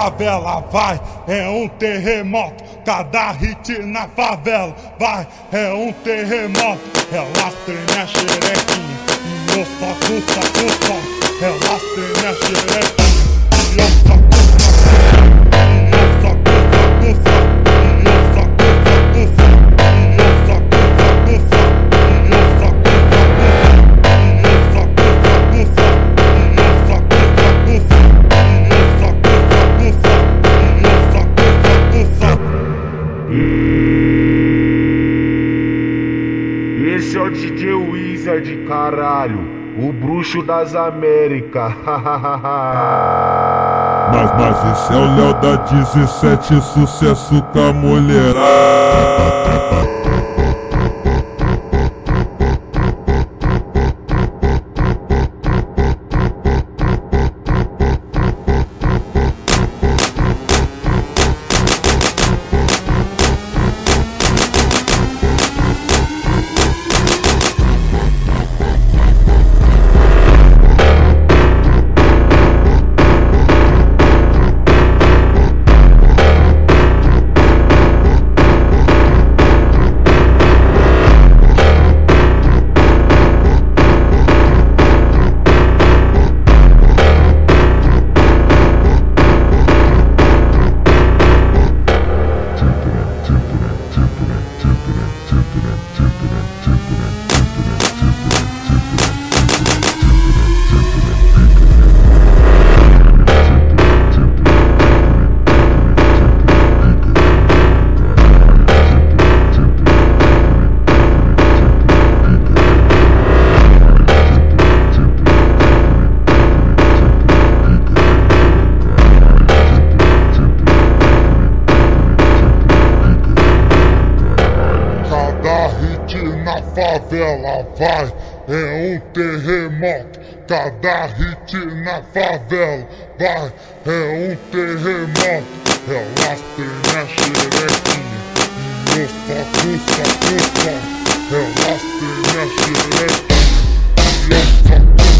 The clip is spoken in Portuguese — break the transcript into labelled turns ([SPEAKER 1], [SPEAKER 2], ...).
[SPEAKER 1] favela, vai, é um terremoto. Cada hit na favela, vai, é um terremoto. Elas tremem xerequinha, e eu saco, saco, saco. Elas tremem xerequinha, e eu saco, saco, saco. E eu saco, saco, saco. E eu saco, saco, saco. E eu saco, saco, saco. E eu saco, saco, saco. E eu saco, saco, saco. E eu saco, saco, saco. E eu saco, saco, saco. E eu saco, saco, saco.
[SPEAKER 2] Esse é o DJ Wizard, caralho, o bruxo das Américas.
[SPEAKER 3] Mas esse é o Léo da 17, sucesso com a mulherada.
[SPEAKER 1] Na favela, vai, é um terremoto. Cada hit na favela, vai, é um terremoto. Elas tremem xerequinha, e eu saco, saco, saco. Elas tremem xerequinha, e eu saco.